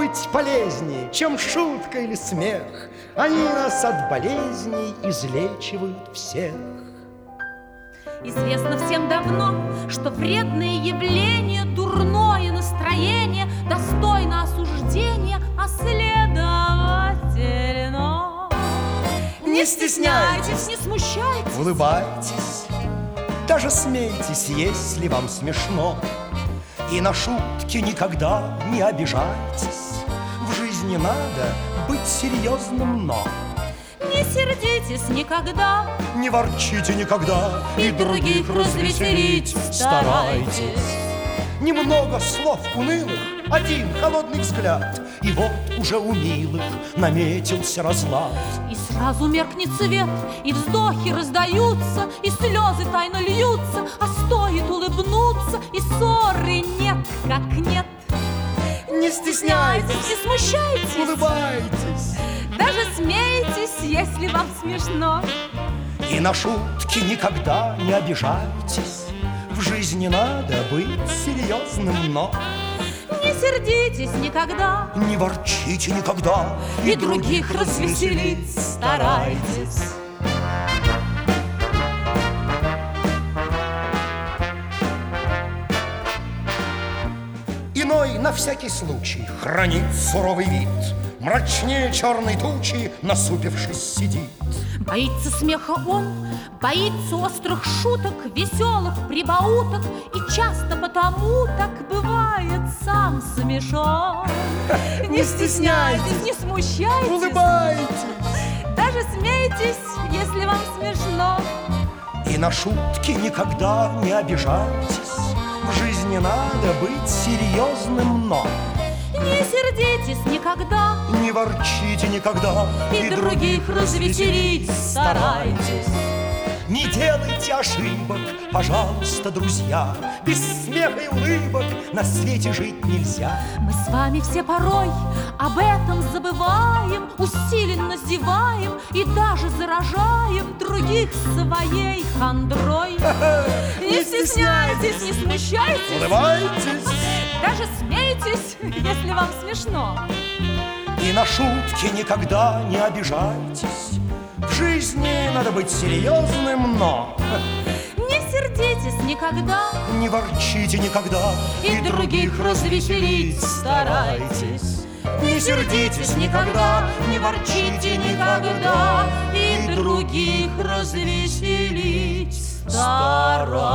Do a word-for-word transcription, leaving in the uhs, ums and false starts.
быть полезнее, чем шутка или смех. Они нас от болезней излечивают всех. Известно всем давно, что вредные явления, дурное настроение достойно осуждения, а следовательно, Не стесняйтесь, не смущайтесь, улыбайтесь, даже смейтесь, если вам смешно. И на шутки никогда не обижайтесь. В жизни надо быть серьезным, но не сердитесь никогда, не ворчите никогда, и других развеселить старайтесь. Немного слов унылых, один холодный взгляд, и вот уже у милых наметился разлад. И сразу меркнет свет, и вздохи раздаются, и слезы тайно льются, а стоит улыбнуться, и ссоры нет как нет. Не стесняйтесь, Не смущайтесь, улыбайтесь, даже смейтесь, если вам смешно. и на шутки никогда не обижайтесь. В жизни надо быть серьезным, но Не сердитесь никогда, не ворчите никогда, и других развеселить старайтесь. Иной на всякий случай хранит суровый вид, мрачнее черной тучи, насупившись, сидит. Боится смеха он, боится острых шуток, веселых прибауток, и часто потому так бывает сам смешон. Не стесняйтесь, не смущайтесь, Улыбайтесь, даже смейтесь, если вам смешно. и на шутки никогда не обижайтесь. В жизни надо быть серьезным, но Не сердитесь никогда, не ворчите никогда, и других развеселить старайтесь. Не делайте ошибок, пожалуйста, друзья. Без смеха и улыбок на свете жить нельзя. Мы с вами все порой об этом забываем, усиленно зеваем и даже заражаем других своей хандрой. Не стесняйтесь, не смущайтесь, Улыбайтесь, даже смейтесь, если вам смешно. и на шутки никогда не обижайтесь. В жизни надо быть серьезным, но Не сердитесь никогда, не ворчите никогда, и других развеселить старайтесь. Не сердитесь никогда, не ворчите никогда, и других развеселить старайтесь.